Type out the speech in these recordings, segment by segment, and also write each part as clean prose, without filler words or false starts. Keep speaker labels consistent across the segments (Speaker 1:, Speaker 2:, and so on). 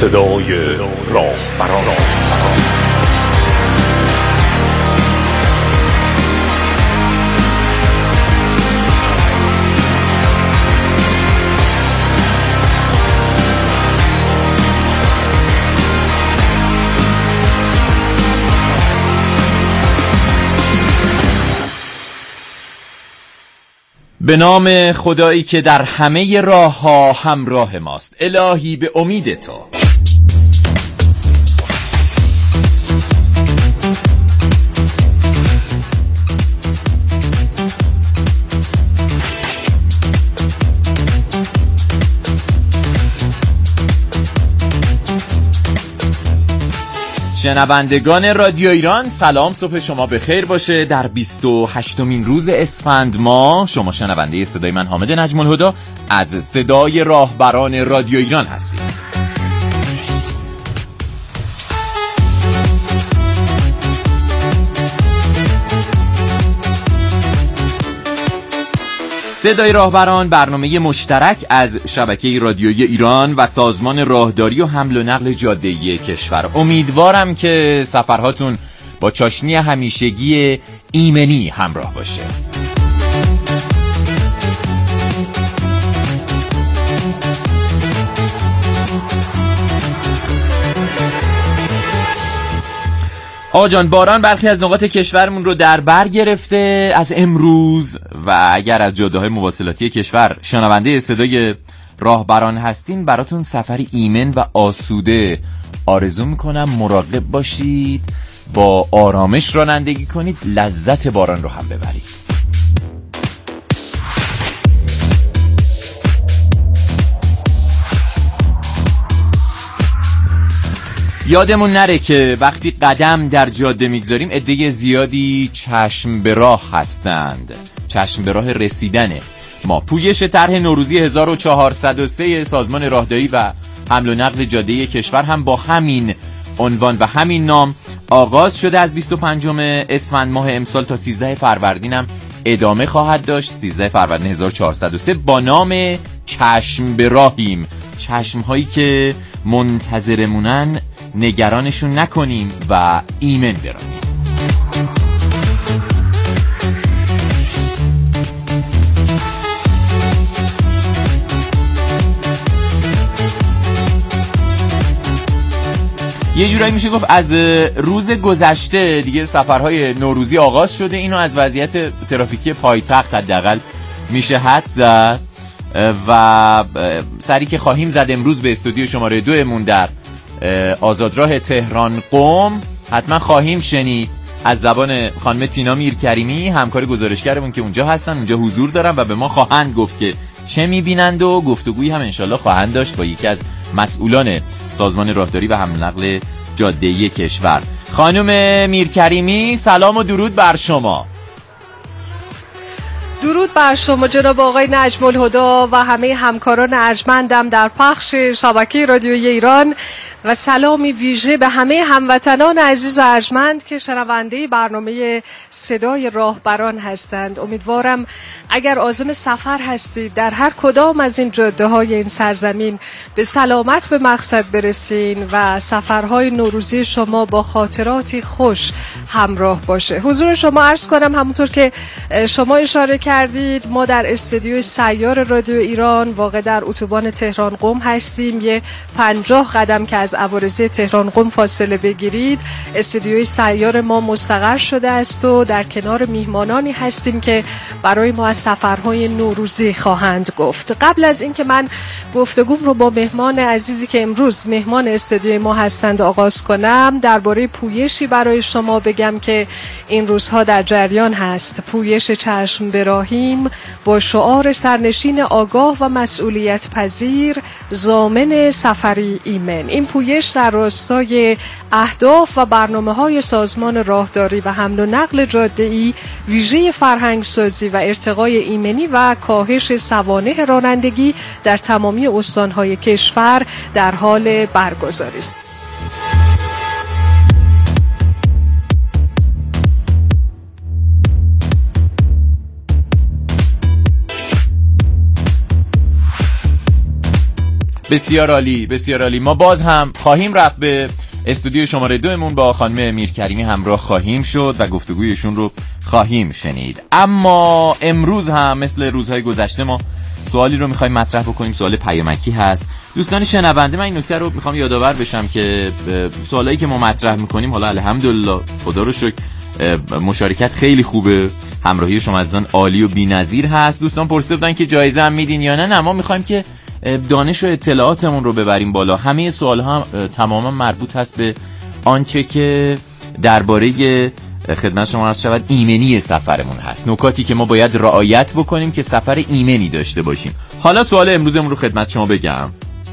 Speaker 1: صدای راهبران.
Speaker 2: به نام خدایی که در همه راه ها همراه ماست. الهی به امید تو. شنوندگان رادیو ایران، سلام، صبح شما بخیر باشه. در 28مین روز اسفند ماه شما شنونده صدای من حامد نجم الهدی از صدای راهبران رادیو ایران هستید. صدای راهبران برنامه مشترک از شبکه رادیویی ایران و سازمان راهداری و حمل و نقل جاده‌ای کشور. امیدوارم که سفرهاتون با چاشنی همیشگی ایمنی همراه باشه. آقا جان، باران برخی از نقاط کشورمون رو در بر گرفته از امروز و اگر از جاده‌های مواصلاتی کشور شنونده صدای راهبران هستین، براتون سفری ایمن و آسوده آرزو میکنم. مراقب باشید، با آرامش رانندگی کنید، لذت باران رو هم ببرید. یادمون نره که وقتی قدم در جاده میگذاریم عده زیادی چشم به راه هستند. چشم به راه رسیدن ما. پویش طرح نوروزی 1403 سازمان راهداری و حمل و نقل جاده‌ای کشور هم با همین عنوان و همین نام آغاز شده. از 25 اسفند ماه امسال تا 13 فروردین هم ادامه خواهد داشت. 13 فروردین 1403 با نام چشم به راهیم. چشم هایی که منتظرمونن نگرانشون نکنیم و ایمن برانیم. یه جورایی میشه گفت از روز گذشته دیگه سفرهای نوروزی آغاز شده. اینو از وضعیت ترافیکی پایتخت حداقل میشه حد زد و سری که خواهیم زد امروز به استودیو شماره 2 مون در آزادراه تهران قم حتما خواهیم شنید از زبان خانم تینا میرکریمی، همکار گزارشگرمون که اونجا هستن، اونجا حضور دارن و به ما خواهند گفت که چه میبینند و گفتگویی هم انشالله خواهند داشت با یکی از مسئولان سازمان راهداری و حمل و نقل جاده‌ای کشور. خانم میرکریمی، سلام و درود بر شما.
Speaker 3: درود بر شما جناب آقای نجم الهدی و همه همکاران ارجمندم در پخش شبکه رادیویی ایران و سلامی ویژه به همه هموطنان عزیز و ارجمند که شنونده برنامه صدای راهبران هستند. امیدوارم اگر عازم سفر هستید در هر کدام از این جاده‌های این سرزمین به سلامت به مقصد برسین و سفرهای نوروزی شما با خاطراتی خوش همراه باشه. حضور شما عرض کنم همونطور که شما اشاره کردید، ما در استودیوی سیار رادیو ایران واقع در اتوبان تهران قم هستیم. یه 50 قدم که از عوارضی تهران قم فاصله بگیرید استودیوی سیار ما مستقر شده است و در کنار میهمانانی هستیم که برای ما از سفرهای نوروزی خواهند گفت. قبل از اینکه من گفتگوم رو با مهمان عزیزی که امروز مهمان استودیوی ما هستند آغاز کنم، درباره پویشی برای شما بگم که این روزها در جریان هست. پویش چشم به راهیم با شعار سرنشین آگاه و مسئولیت پذیر، ضامن سفری ایمن. این پویش در راستای اهداف و برنامه‌های سازمان راهداری و حمل و نقل جاده‌ای ویژه فرهنگسازی و ارتقای ایمنی و کاهش سوانح رانندگی در تمامی استان‌های کشور در حال برگزاری است.
Speaker 2: بسیار عالی، بسیار عالی. ما باز هم خواهیم رفت به استودیو شماره 2 مون، با خانم میرکریمی همراه خواهیم شد و گفتگویشون رو خواهیم شنید. اما امروز هم مثل روزهای گذشته ما سوالی رو میخوایم مطرح بکنیم. سوال پیامکی هست. دوستان شنونده، من این نکته رو میخوام یادآور بشم که سوالایی که ما مطرح میکنیم، حالا الحمدلله خدا رو شکر مشارکت خیلی خوبه، همراهی شما عزیزان عالی و بی‌نظیر هست. دوستان پرسیده بودن که جایزه هم میدین یا نه. ما میخوایم که دانش و اطلاعاتمون رو ببریم بالا. همه سوال ها تماما مربوط هست به آنچه که درباره خدمت شما عرض شود ایمنی سفرمون هست، نکاتی که ما باید رعایت بکنیم که سفر ایمنی داشته باشیم. حالا سوال امروزمون رو خدمت شما بگم.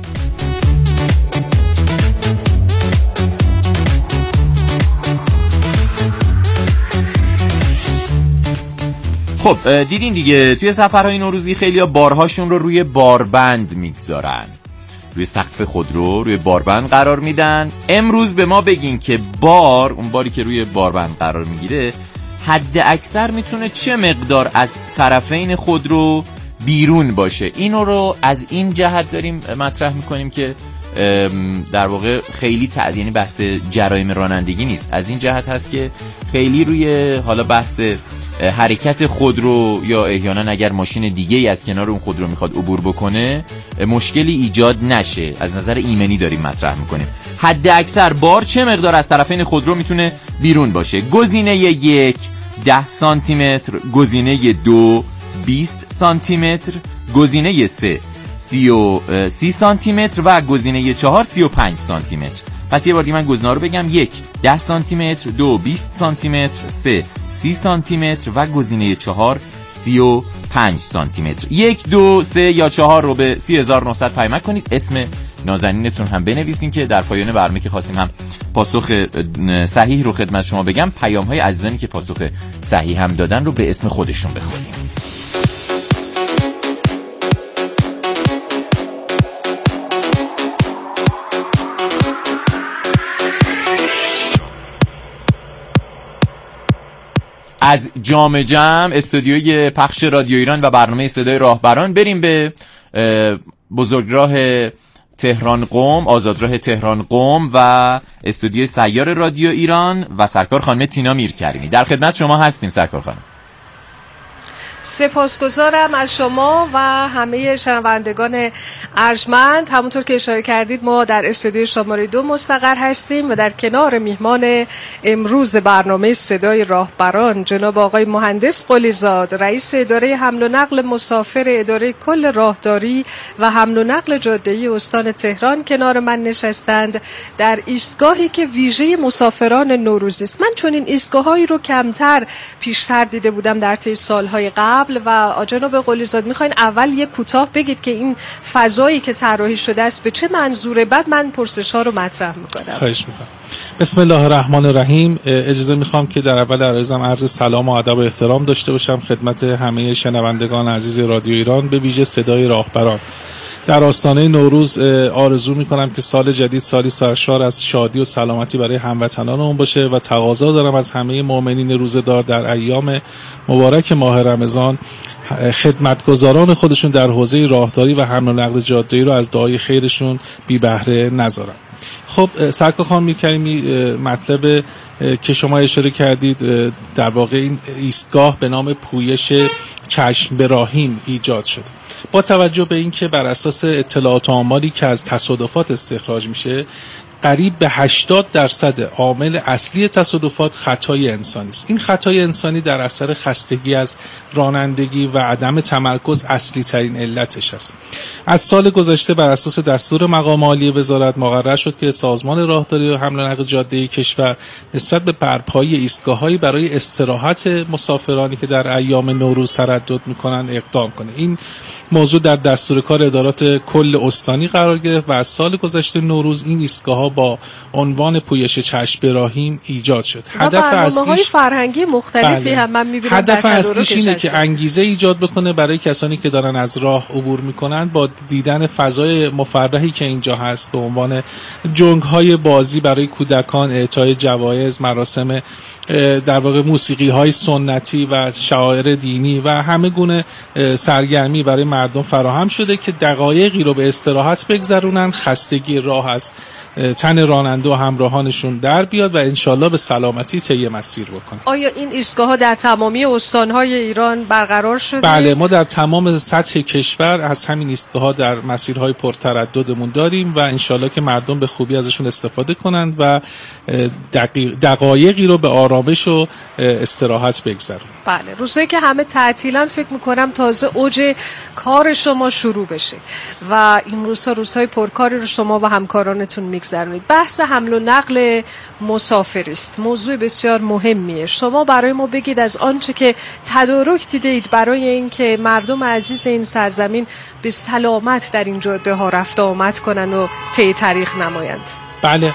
Speaker 2: خب دیدین دیگه توی سفرهای نوروزی خیلی‌ها بارهاشون رو روی باربند میگذارن، روی سقف خودرو روی باربند قرار میدن. امروز به ما بگین که اون باری که روی باربند قرار میگیره حد اکثر میتونه چه مقدار از طرفین خودرو بیرون باشه. اینو رو از این جهت داریم مطرح میکنیم که در واقع خیلی یعنی بحث جرایم رانندگی نیست، از این جهت هست که خیلی روی حالا بحث حرکت خودرو یا احیانا اگر ماشین دیگه‌ای از کنار اون خودرو میخواد عبور بکنه مشکلی ایجاد نشه. از نظر ایمنی داریم مطرح میکنیم. حد اکثر بار چه مقدار از طرفین خودرو میتونه بیرون باشه؟ گزینه 1 10 سانتی متر، گزینه 2 20 سانتی متر، گزینه 3 30 سانتی متر و گزینه 4 35 سانتی متر. پس یه بار دیگه من گزینه‌ها رو بگم: 1 10 سانتی متر، 2 20 سانتی متر، 3 30 سانتی متر و گزینه 4 35 سانتی متر. 1 2 3 یا 4 رو به 30900 پیامک کنید. اسم نازنینتون هم بنویسین که در پایان برنامه که خواستیم هم پاسخ صحیح رو خدمت شما بگم، پیام‌های عزیزانی که پاسخ صحیح هم دادن رو به اسم خودشون بخونیم. از جام جم استودیوی پخش رادیو ایران و برنامه صدای راهبران بریم به بزرگراه تهران قم، آزادراه تهران قم و استودیوی سیار رادیو ایران و سرکار خانم تینا میرکریمی. در خدمت شما هستیم سرکار خانم.
Speaker 3: سپاسگزارم از شما و همه شنوندگان ارجمند. همونطور که اشاره کردید ما در استودیو شماره 2 مستقر هستیم و در کنار میهمان امروز برنامه صدای راهبران جناب آقای مهندس قلیزاد، رئیس اداره حمل و نقل مسافر اداره کل راهداری و حمل و نقل جاده‌ای استان تهران کنار من نشستند در ایستگاهی که ویژه مسافران نوروزی است. من چون این ایستگاه‌هایی رو کمتر پیشتر دیده بودم در طی سال‌های قبل و جناب قلیزاد میخواین اول یک کوتاه بگید که این فضایی که طراحی شده است به چه منظوره، بعد من پرسش ها رو مطرح میکنم.
Speaker 4: خواهش میکنم. بسم الله الرحمن الرحیم. اجازه میخوام که در اول عرض سلام و ادب و احترام داشته باشم خدمت همه شنوندگان عزیز رادیو ایران، به ویژه صدای راهبران. در آستانه نوروز آرزو میکنم که سال جدید سالی سرشار از شادی و سلامتی برای هموطنانمون باشه و تقاضا دارم از همه مؤمنین روزه‌دار در ایام مبارک ماه رمضان خدمتگزاران خودشون در حوزه راهداری و حمل و نقل جاده‌ای رو از دعای خیرشون بی بهره نذارن. خب سرکار خانم میرکریمی، مطلب که شما اشاره کردید در واقع این ایستگاه به نام پویش چشم براهیم ایجاد شده. با توجه به اینکه بر اساس اطلاعات و آماری که از تصادفات استخراج میشه، قریب به 80% عامل اصلی تصادفات خطای انسانی است. این خطای انسانی در اثر خستگی از رانندگی و عدم تمرکز اصلی ترین علتش است. از سال گذشته بر اساس دستور مقام عالی وزارت مقرر شد که سازمان راهداری و حمل و نقل جاده‌ای کشور نسبت به برپایی ایستگاه‌هایی برای استراحت مسافرانی که در ایام نوروز تردد می‌کنند اقدام کنه. این موضوع در دستور کار ادارات کل استانی قرار گرفت و از سال گذشته نوروز این ایستگاه‌ها با عنوان پویش چشم براهیم ایجاد شد.
Speaker 3: هدف اصلیش فرهنگی مختلفی هم من می‌بینم.
Speaker 4: هدف اصلیش اینه که انگیزه ایجاد بکنه برای کسانی که دارن از راه عبور میکنن با دیدن فضای مفرحی که اینجا هست، به عنوان جنگ‌های بازی برای کودکان، اعطای جوایز، مراسم در واقع موسیقی‌های سنتی و شعائر دینی و همه گونه سرگرمی برای مردم فراهم شده که دقایقی رو به استراحت بگذرونن، خستگی راه از تن راننده و همراهانشون در بیاد و انشالله به سلامتی طی مسیر بکنن.
Speaker 3: آیا این ایستگاه‌ها در تمامی استان‌های ایران برقرار شده؟
Speaker 4: بله، ما در تمام سطح کشور از همین ایستگاه‌ها در مسیرهای پرترددمون داریم و انشالله که مردم به خوبی ازشون استفاده کنند و دقایقی رو به آرامش و استراحت بگذرونن.
Speaker 3: بله، روزایی که همه تعطیلن فکر میکنم تازه اوج کار شما شروع بشه و این روزهای پرکاری رو شما و همکارانتون میگذرونید. بحث حمل و نقل مسافری است، موضوع بسیار مهمیه. شما برای ما بگید از آنچه که تدارک دیدید برای اینکه مردم عزیز این سرزمین به سلامت در این جاده ها رفت آمد کنن و طی طریق نمایند.
Speaker 4: بله،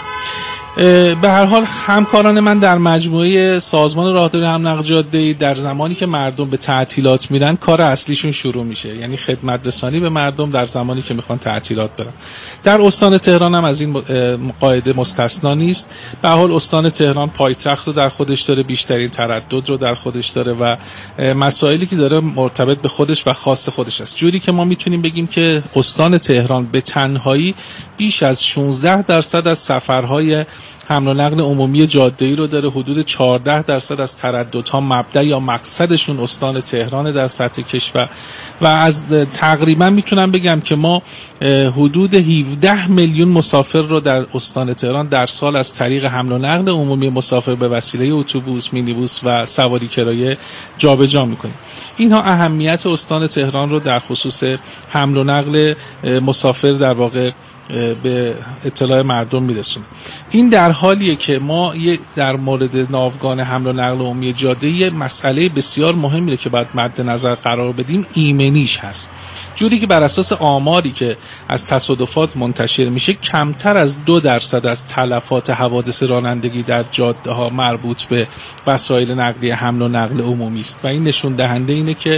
Speaker 4: به هر حال همکاران من در مجموعه سازمان راهداری هم نقل جاده‌ای در زمانی که مردم به تعطیلات میرن کار اصلیشون شروع میشه، یعنی خدمت رسانی به مردم در زمانی که میخوان تعطیلات برن. در استان تهران هم از این قاعده مستثنا نیست. به هر حال استان تهران پایتخت رو در خودش داره، بیشترین تردد رو در خودش داره و مسائلی که داره مرتبط به خودش و خاص خودش است. جوری که ما میتونیم بگیم که استان تهران به تنهایی بیش از 16% از سفرهای حمل و نقل عمومی جاده‌ای رو داره. حدود 14% از ترددها مبدا یا مقصدشون استان تهران در سطح کشور و از تقریبا میتونم بگم که ما حدود 17 میلیون مسافر رو در استان تهران در سال از طریق حمل و نقل عمومی مسافر به وسیله اتوبوس، مینیبوس و سواری کرایه جابجا میکنیم. اینها اهمیت استان تهران رو در خصوص حمل و نقل مسافر در واقع به اطلاع مردم میرسونه. این در حالیه که ما در مورد ناوگان حمل و نقل عمومی جاده یه مسئله بسیار مهمیه که باید مد نظر قرار بدیم، ایمنیش هست. جوری که بر اساس آماری که از تصادفات منتشر میشه کمتر از 2% از تلفات حوادث رانندگی در جاده ها مربوط به وسایل نقلیه حمل و نقل عمومی است و این نشون دهنده اینه که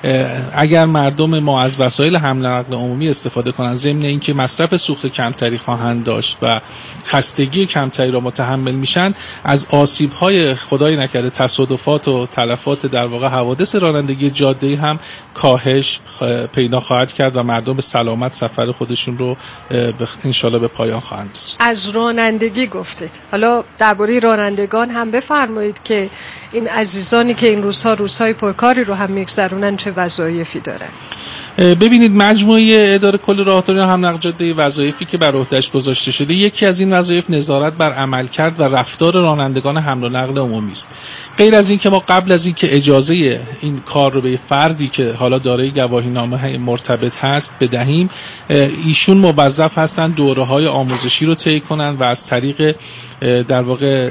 Speaker 4: اگر مردم ما از وسایل حمل و نقل عمومی استفاده کنن، ضمن اینکه مصرف سوخت کمتری خواهند داشت و خستگی کمتری را متحمل میشن، از آسیب‌های خدای نکرده تصادفات و تلفات در واقع حوادث رانندگی جاده‌ای هم کاهش پیدا خواهد کرد و مردم به سلامت سفر خودشون رو انشالله به پایان خواهند رسوند.
Speaker 3: از رانندگی گفتید، حالا درباره رانندگان هم بفرمایید که این عزیزانی که این روزهای پرکاری رو هم میگذرونن چه وظایفی دارن؟
Speaker 4: ببینید، مجموعه اداره کل راهداری هم نقل جاده وظایفی که بر عهده‌اش گذاشته شده، یکی از این وظایف نظارت بر عملکرد و رفتار رانندگان حمل و نقل عمومی است. غیر از این که ما قبل از این که اجازه این کار رو به فردی که حالا دارای گواهینامه مرتبط هست بدهیم، ایشون موظف هستند دوره‌های آموزشی رو طی کنن و از طریق در واقع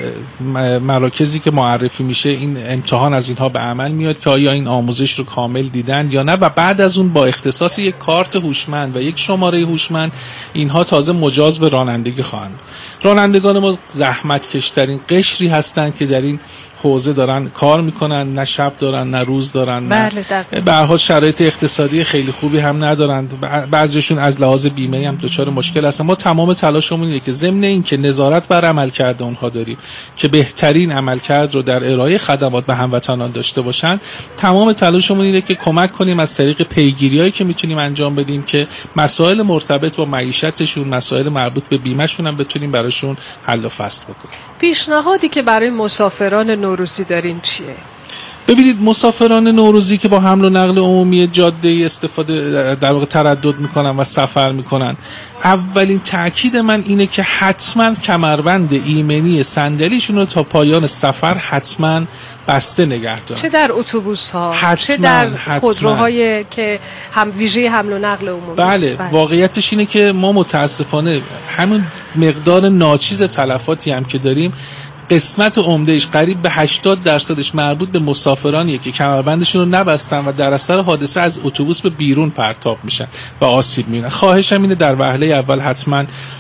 Speaker 4: مراکزی که معرفی میشه این امتحان از اینها به عمل میاد که آیا این آموزش رو کامل دیدن یا نه و بعد از اون با اختصاص یک کارت هوشمند و یک شماره هوشمند اینها تازه مجاز به رانندگی خواهند. رانندگان ما زحمت کشترین قشری هستند که در این حوزه دارن کار میکنن، نه شب دارن نه روز دارن، به هر حال شرایط اقتصادی خیلی خوبی هم ندارن، بعضیشون از لحاظ بیمه هم دچار مشکل هستن. ما تمام تلاشمون اینه که ضمن این که نظارت بر عملکرد اونها داریم که بهترین عملکرد رو در ارائه خدمات به هموطنان داشته باشن، تمام تلاشمون اینه که کمک کنیم از طریق پیگیریایی که میتونیم انجام بدیم که مسائل مرتبط با معیشتشون، مسائل مربوط به بیمه‌شون هم بتونیم براشون حل و فصل بکنیم.
Speaker 3: پیشنهادی که برای مسافران نوروزی دارین چیه؟
Speaker 4: ببینید، مسافران نوروزی که با حمل و نقل عمومی جاده‌ای استفاده در واقع تردد میکنن و سفر میکنن، اولین تأکید من اینه که حتما کمربند ایمنی صندلیشون رو تا پایان سفر حتما بسته نگه دارن. چه در
Speaker 3: اتوبوس ها، چه در خودروهای که هم ویژه حمل و نقل عمومی.
Speaker 4: بله، واقعیتش اینه که ما متاسفانه همون مقدار ناچیز تلفاتی هم که داریم، قسمت عمدهش قریب به 80% مربوط به مسافرانیه که کمربندشون رو نبستن و در اثر حادثه از اتوبوس به بیرون پرتاب میشن و آسیب میبینن. خواهشم اینه در وهله اول حتما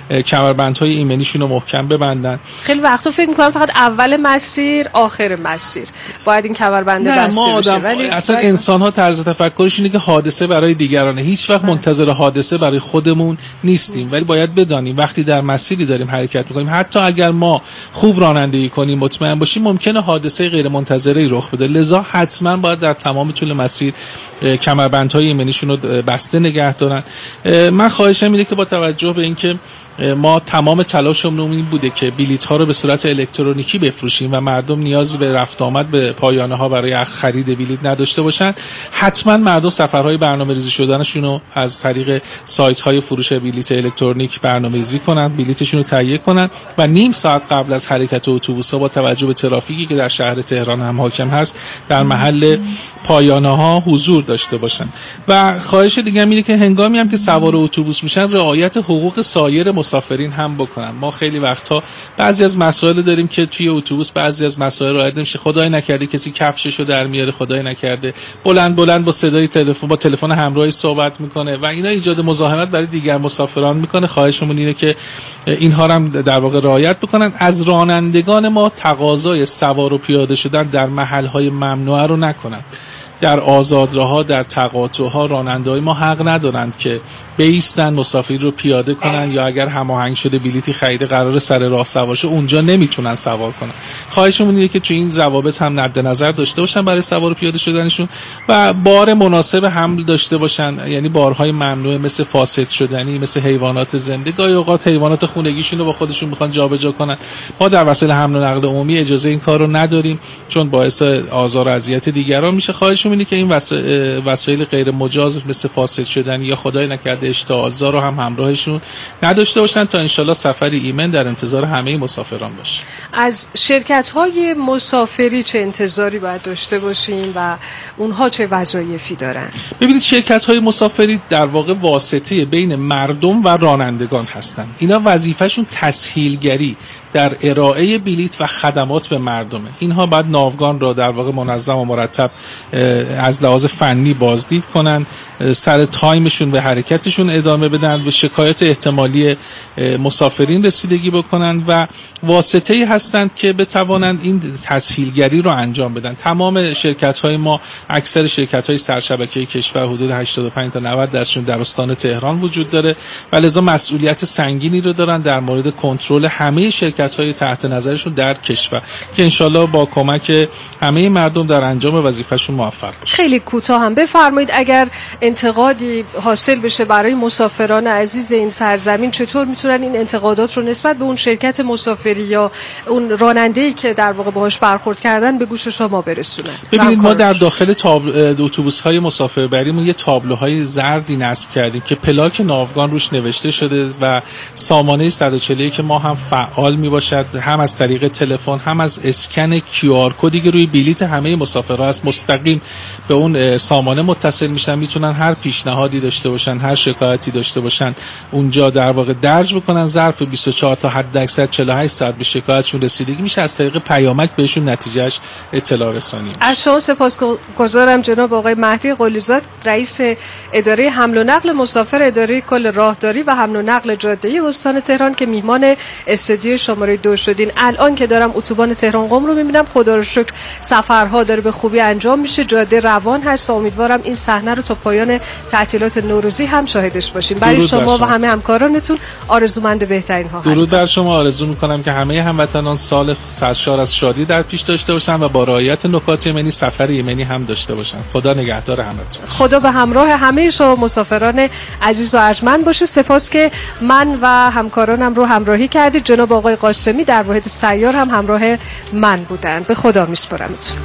Speaker 4: کمربندهای ایمنیشون رو محکم ببندن.
Speaker 3: خیلی وقتا فکر می‌کنم فقط اول مسیر آخر مسیر باید این کمربند بسته بشه، ولی
Speaker 4: اصلا انسان‌ها طرز تفکرش اینه که حادثه برای دیگرانه، هیچ وقت منتظر حادثه برای خودمون نیستیم، ولی باید بدانیم وقتی در مسیری داریم حرکت می‌کنیم حتی اگر ما خوب رانندگی کنیم مطمئن باشیم ممکنه حادثه غیر منتظره رخ بده، لذا حتما باید در تمام طول مسیر کمربندهای ایمنیشون رو بسته نگه دارن. من خواهشم اینه که با توجه به اینکه ما تمام تلاشمون این بوده که بلیط‌ها رو به صورت الکترونیکی بفروشیم و مردم نیاز به رفت آمد به پایانه‌ها برای خرید بلیط نداشته باشن، حتما مردم سفرهای برنامه‌ریزی شدنشون رو از طریق سایت‌های فروش بلیط الکترونیک برنامه‌ریزی کنن، بلیطشون رو تهیه کنن و نیم ساعت قبل از حرکت اتوبوس‌ها با توجه به ترافیکی که در شهر تهران هم حاکم هست در محل پایانه‌ها حضور داشته باشن. و خواهش دیگه اینه که هنگامی هم که سوار اتوبوس میشن رعایت حقوق سایر مسافرین هم بکنن. ما خیلی وقتها بعضی از مسائل داریم که توی اتوبوس بعضی از مسائل رعایت نمیشه، خدای نکرده کسی کفششو در میاره، خدای نکرده بلند با صدای تلفن با تلفن همراهی صحبت میکنه و اینا ایجاد مزاحمت برای دیگر مسافران میکنه. خواهشمون اینه که اینها هم در واقع رعایت بکنن. از رانندگان ما تقاضای سوار و پیاده شدن در محل‌های ممنوعه رو نکنن. در آزادراها، در تقاطع‌ها راننده‌های ما حق ندارند که بایستن مسافر رو پیاده کنن یا اگر هماهنگ شده بلیطی خریده قرار سر راه سوار شه اونجا نمیتونن سوار کنن. خواهشمون اینه که تو این ضوابط هم مد نظر داشته باشن برای سوار و پیاده شدنشون و بار مناسب حمل داشته باشن، یعنی بارهای ممنوع مثل فاسد شدنی، مثل حیوانات زنده، گاهی اوقات حیوانات خونگیشون رو با خودشون میخوان جابجا کنن. ما در وسایل حمل و نقل عمومی اجازه این کارو نداریم چون باعث آزار و اذیت دیگران میشه. خواهشمون اینه که این وسایل غیر مجاز مثل فاسد شدنی یا خدای نکرده اشتعالزا رو هم همراهشون نداشته باشن تا انشالله سفری ایمن در انتظار همه مسافران باشه.
Speaker 3: از شرکت‌های مسافری چه انتظاری باید داشته باشیم و اونها چه وظایفی دارن؟
Speaker 4: ببینید شرکت‌های مسافری در واقع واسطه بین مردم و رانندگان هستن. اینا وظیفه‌شون تسهیلگری در ارائه بلیط و خدمات به مردمه. اینها بعد ناوگان را در واقع منظم و مرتب از لحاظ فنی بازدید کنن، سر تایمشون به حرکتشون ادامه بدن، به شکایت احتمالی مسافرین رسیدگی بکنن و واسطه‌ای هستند که بتوانند این تسهیلگری رو انجام بدن. تمام شرکت‌های ما، اکثر شرکت‌های سرشبکه کشور حدود 85 تا 90 درصدشون در استان تهران وجود داره و لذا مسئولیت سنگینی رو دارن در مورد کنترل همه شرکت‌های تحت نظرشون در کشور که انشالله با کمک همه مردم در انجام وظیفه‌شون موفق باشن.
Speaker 3: خیلی کوتاه هم بفرمایید اگر انتقادی حاصل بشه برای مسافران عزیز این سرزمین چطور میتونن این انتقادات رو نسبت به اون شرکت مسافری یا اون راننده‌ای که در واقع باهاش برخورد کردن به گوش شما برسونن؟
Speaker 4: ببینید ما در داخل اتوبوس‌های مسافربریمون یه تابلوهای زردی نصب کردیم که پلاک ناوگان روش نوشته شده و سامانه 140 که ما هم فعال میباشد، هم از طریق تلفن هم از اسکن QR کدی که روی بلیط همه مسافرها است مستقیم به اون سامانه متصل میشن، میتونن هر پیشنهادی داشته باشن، هر شکایتی داشته باشن اونجا در واقع درج بکنن. ظرف 24 تا حداکثر 48 ساعت به شکایتشون رسیدگی میشه، از طریق پیامک بهشون نتیجهش اطلاع رسانی میشه.
Speaker 3: از شما سپاسگزارم جناب آقای مهدی قلیزاد، رئیس اداره حمل و نقل مسافر اداره کل راهداری و حمل و نقل جاده‌ای استان تهران که میهمان استودیو شماره 2 شدین. الان که دارم اتوبان تهران قم رو میبینم خدا رو شکر سفرها داره به خوبی انجام میشه، جاده روان هست و امیدوارم این صحنه رو تا پایان تعطیلات نوروزی هم شاهدش باشیم. برای شما و همه همکارانتون آرزومند بهترین ها هستم.
Speaker 4: درود بر شما. آرزو میکنم که همه هموطنان سال سرشار از شادی در پیش داشته باشن و با رعایت نکات ایمنی سفر ایمنی هم داشته باشن. خدا نگهدار همتون.
Speaker 3: خدا به همراه همه شما مسافران عزیز و ارجمند باشه. سپاس که من و همکارانم رو همراهی کردید. جناب آقای قاسمی در واحد سیار هم همراه من بودن. به خدا میسپارمتون.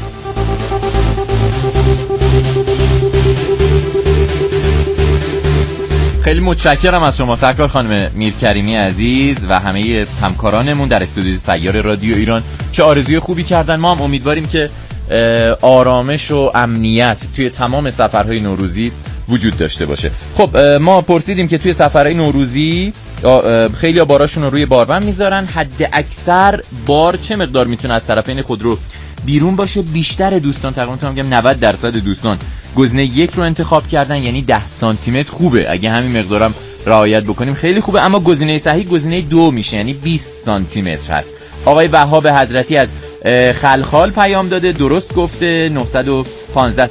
Speaker 2: خیلی متشکرم از شما سرکار خانم میرکریمی عزیز و همه همکارانمون در استودیو سیار رادیو ایران. چه آرزوی خوبی کردن. ما هم امیدواریم که آرامش و امنیت توی تمام سفرهای نوروزی وجود داشته باشه. خب ما پرسیدیم که توی سفرهای نوروزی خیلی باراشون رو روی باربند میذارن، حد اکثر بار چه مقدار میتونه از طرفین خودرو بیرون باشه؟ بیشتر دوستان، تقریبا میگم 90% دوستان گزینه 1 رو انتخاب کردن، یعنی 10 سانتی متر خوبه. اگه همین مقدارم رعایت بکنیم خیلی خوبه. اما گزینه صحیح گزینه 2 میشه، یعنی 20 سانتی متر هست. آقای وهاب حضرتی از خلخال پیام داده، درست گفته. 915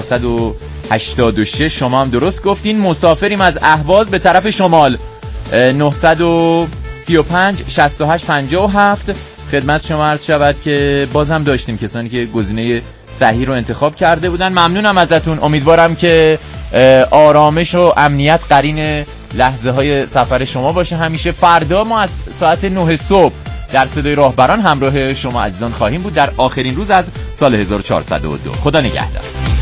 Speaker 2: 0486 شما هم درست گفتین. مسافریم از اهواز به طرف شمال، 935 68 57. خدمت شما عرض شود که بازم داشتیم کسانی که گزینه صحیح رو انتخاب کرده بودن. ممنونم ازتون. امیدوارم که آرامش و امنیت قرین لحظه های سفر شما باشه همیشه. فردا ما از ساعت 9 صبح در صدای راهبران همراه شما عزیزان خواهیم بود در آخرین روز از سال 1402. خدا نگهدار.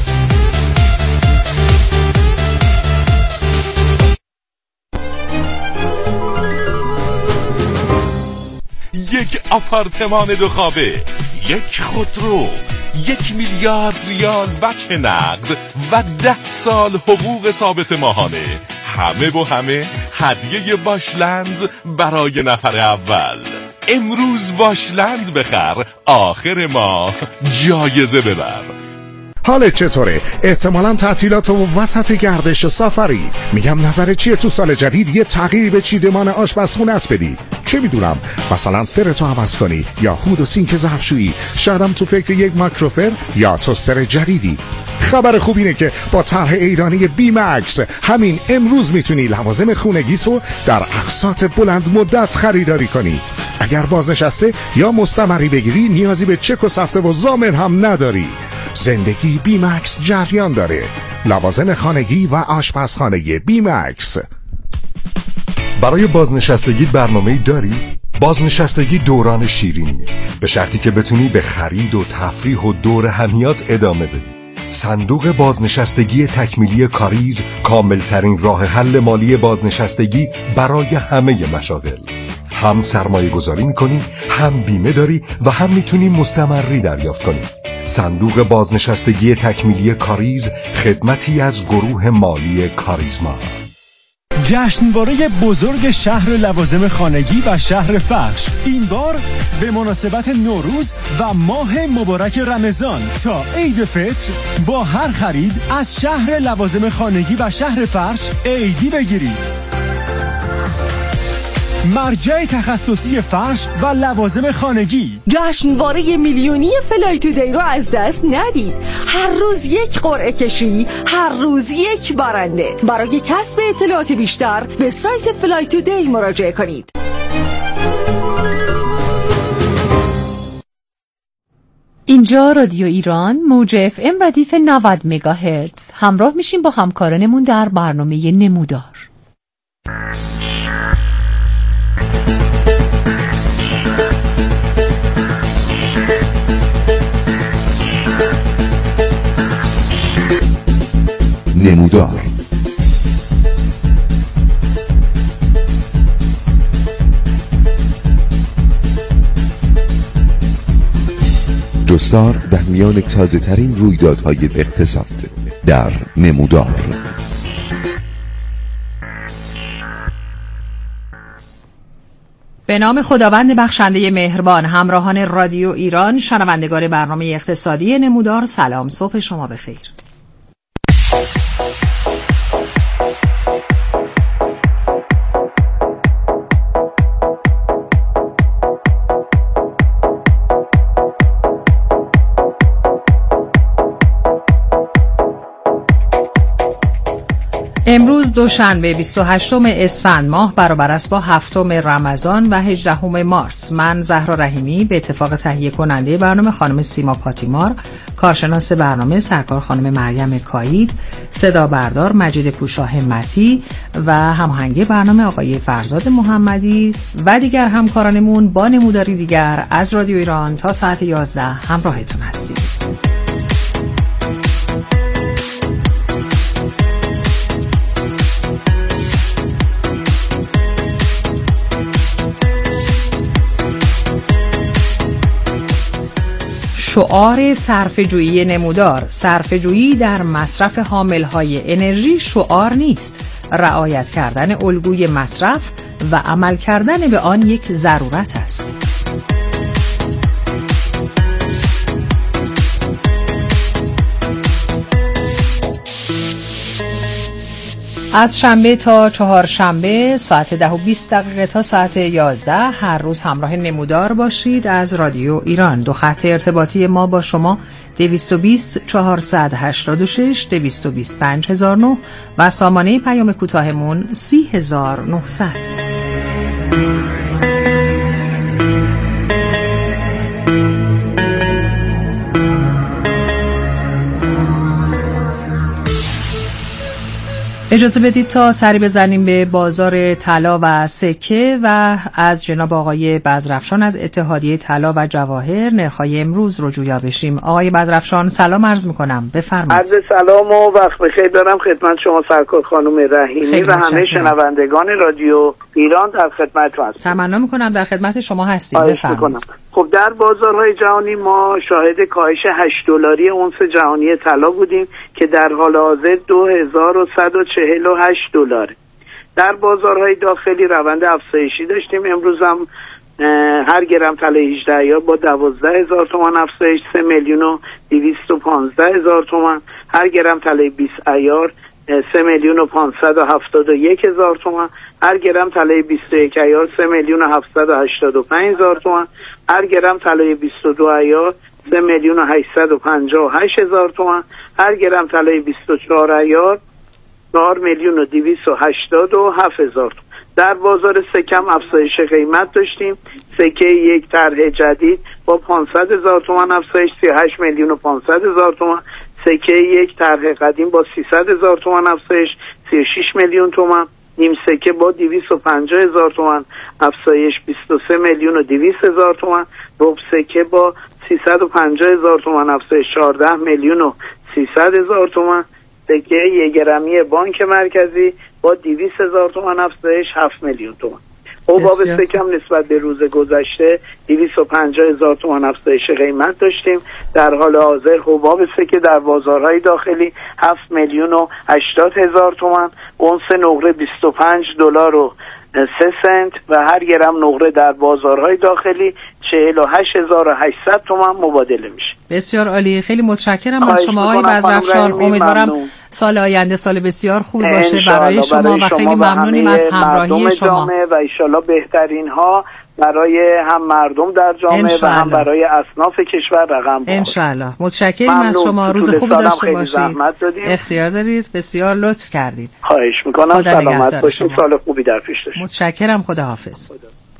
Speaker 1: یک آپارتمان 2 خوابه، یک خودرو، 1 میلیارد ریال وجه نقد و 10 سال حقوق ثابت ماهانه. همه با همه هدیه واشلند برای نفر اول. امروز واشلند بخر، آخر ماه جایزه ببر.
Speaker 5: حالت چطوره؟ احتمالاً تعطیلات و وسط گردش سفری. میگم نظر چیه تو سال جدید یه تغییر به چیدمان آشپزخونه‌ات بدی؟ چه میدونم، مثلا فرتو عوض کنی یا هود و سینک ظرفشویی. شایدم تو فکر یک مایکروفر یا توستر جدیدی. خبر خوب اینه که با طرح ایرانی بی مکس همین امروز میتونی لوازم خونگیتو در اقساط بلند مدت خریداری کنی. اگر بازنشسته یا مستمری بگیری نیازی به چک و سفته و ضامن هم نداری. زندگی بی مکس جریان داره. لوازم خانگی و آشپزخانه بی مکس.
Speaker 6: برای بازنشستگی برنامه‌ای داری؟ بازنشستگی دوران شیرینیه، به شرطی که بتونی به خرید و تفریح و دور همیات ادامه بدی. صندوق بازنشستگی تکمیلی کاریز کاملترین راه حل مالی بازنشستگی برای همه مشاغل. هم سرمایه گذاری میکنی، هم بیمه داری و هم میتونی مستمری دریافت کنی. صندوق بازنشستگی تکمیلی کاریز، خدمتی از گروه مالی کاریزما.
Speaker 7: جشنواره بزرگ شهر لوازم خانگی و شهر فرش، این بار به مناسبت نوروز و ماه مبارک رمضان تا عید فطر با هر خرید از شهر لوازم خانگی و شهر فرش عیدی بگیرید. مرجع تخصصی فرش و لوازم خانگی.
Speaker 8: جشنواره میلیونی فلای تودی رو از دست ندید. هر روز یک قرعه کشی، هر روز یک برنده. برای کسب اطلاعات بیشتر به سایت فلای تودی مراجعه کنید.
Speaker 9: اینجا رادیو ایران موج FM ردیف 90 مگاهرتز. همراه میشیم با همکارانمون در برنامه نمودار.
Speaker 10: نمودار. جستار در میان تازه ترین رویدادهای اقتصاد در نمودار.
Speaker 9: به نام خداوند بخشنده مهربان. همراهان رادیو ایران، شنوندگان برنامه اقتصادی نمودار، سلام، صبح شما بخیر. امروز دوشنبه 28 اسفند ماه برابر است با 7 رمضان و 18 مارس. من زهرا رحیمی به اتفاق تهیه کننده برنامه خانم سیما پاتیمار، کارشناس برنامه سرکار خانم مریم کایید، صدا بردار مجید پوشا همتی و هماهنگ برنامه آقای فرزاد محمدی و دیگر همکارانمون با نموداری دیگر از رادیو ایران تا ساعت 11 همراهتون هستیم. شعار صرفه‌جویی نمودار: صرفه‌جویی در مصرف حامل‌های انرژی شعار نیست. رعایت کردن الگوی مصرف و عمل کردن به آن یک ضرورت است. از شنبه تا چهارشنبه ساعت 10:20 تا ساعت 11 هر روز همراه نمودار باشید از رادیو ایران. دو خط ارتباطی ما با شما 220 486 220 5009 و سامانه پیام کوتاهمون 30900. اجازه بدید تا سری بزنیم به بازار طلا و سکه و از جناب آقای بزرافشان از اتحادیه طلا و جواهر نرخ‌های امروز رو جویا بشیم. آقای بزرافشان سلام عرض می‌کنم، بفرمایید.
Speaker 11: عرض سلام و وقت بخیر دارم خدمت شما سرکار خانم رحیمی و همه شنوندگان رادیو ایران در خدمتتون هستم.
Speaker 9: تمنا می‌کنم در خدمت شما هستیم، بفرمایید.
Speaker 11: خب در بازارهای جهانی ما شاهد کاهش $8 اونس جهانی طلا بودیم که در حال حاضر $2148. در بازارهای داخلی روند افزایشی داشتیم. امروز هم هر گرم طلای 18 ایار با 12,000 تومان افزایش 3,215,000 تومان. هر گرم طلای 20 ایار 3,571,000 تومان. هر گرم طلای 21 ایار 3,785,000 تومان. هر گرم طلای 22 ایار 3,858,000 تومان. هر گرم طلای 24 ایار 4,287,000 تومان. در بازار سکه هم افزایش قیمت داشتیم. سکه یک طرح جدید با 500,000 تومان افزایش 38,500,000 تومان. سکه یک طرح قدیم با 300,000 تومان افزایش 36 میلیون تومان. نیم سکه با 250,000 تومان افزایش 23,200,000 تومان. ربع سکه با 350,000 تومان افزایش 14,300,000 تومان. سکه 1 گرمی بانک مرکزی با 200,000 تومان افزایش 7 میلیون تومان. حباب سکه هم نسبت به روز گذشته 250,000 تومان افزایش قیمت داشتیم. در حال حاضر حباب سکه در بازارهای داخلی 7,080,000 تومان. اونس نقره $25.03 و هر گرم نقره در بازارهای داخلی 48,800 تومان مبادله میشه.
Speaker 9: بسیار عالی، خیلی متشکرم از شما آقای بزرافشان. امیدوارم سال آینده سال بسیار خوبی باشه برای شما و خیلی ممنونیم از همراهی شما
Speaker 11: و انشالله بهترین ها برای هم مردم در جامعه و هم برای اصناف کشور رقم بخوره.
Speaker 9: انشالله. متشکرم از شما، روز خوبی داشته باشید. اختیار دارید، بسیار لطف کردید.
Speaker 11: خواهش میکنم، سلامت باشید، سال خوبی در پیش داشته.
Speaker 9: متشکرم، خداحافظ.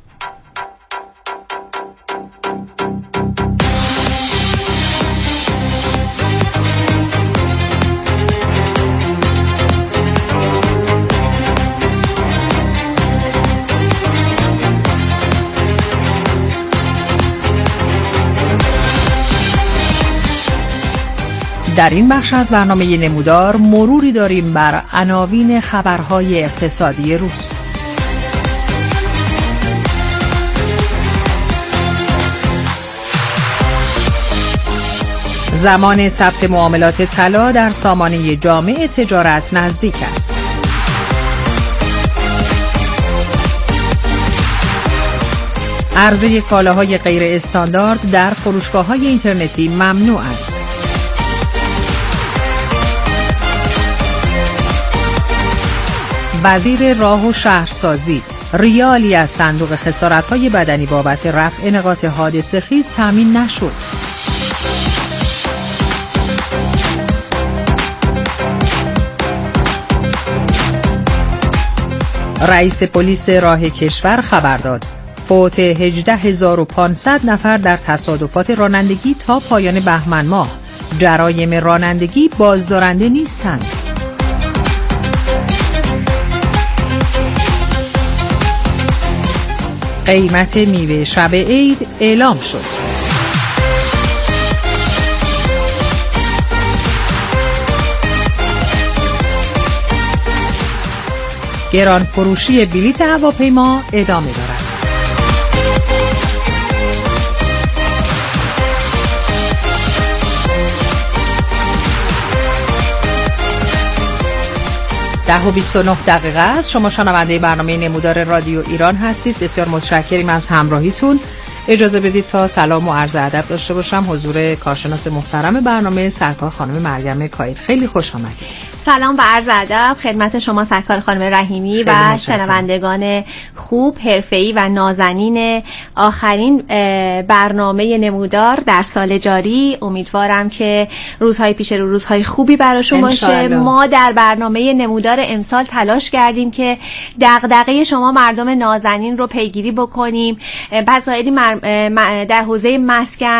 Speaker 9: در این بخش از برنامه نمودار مروری داریم بر عناوین خبرهای اقتصادی روز. زمان ثبت معاملات طلا در سامانه جامع تجارت نزدیک است. عرضه کالاهای غیر استاندارد در فروشگاه‌های اینترنتی ممنوع است. وزیر راه و شهرسازی: ریالی از صندوق خسارت‌های بدنی بابت رفع نقاط حادثه خیز تامین نشد. رئیس پلیس راه کشور خبر داد فوت 18,500 نفر در تصادفات رانندگی تا پایان بهمن ماه. جرایم رانندگی بازدارنده نیستند. قیمت میوه شب عید اعلام شد. گران فروشی بلیط هواپیما ادامه دارد. ده و 29 دقیقه است. شما شنونده برنامه نمودار رادیو ایران هستید. بسیار متشکریم از همراهیتون. اجازه بدید تا سلام و عرض ادب داشته باشم حضور کارشناس محترم برنامه سرکار خانم مریم کایت. خیلی خوش آمدید.
Speaker 12: سلام و عرض ادب خدمت شما سرکار خانم رحیمی و شنوندگان خوب، حرفه‌ای و نازنین آخرین برنامه نمودار در سال جاری. امیدوارم که روزهای پیش رو روزهای خوبی براشون باشه. ما در برنامه نمودار امسال تلاش کردیم که دغدغه شما مردم نازنین رو پیگیری بکنیم. مسائلی در حوزه مسکن،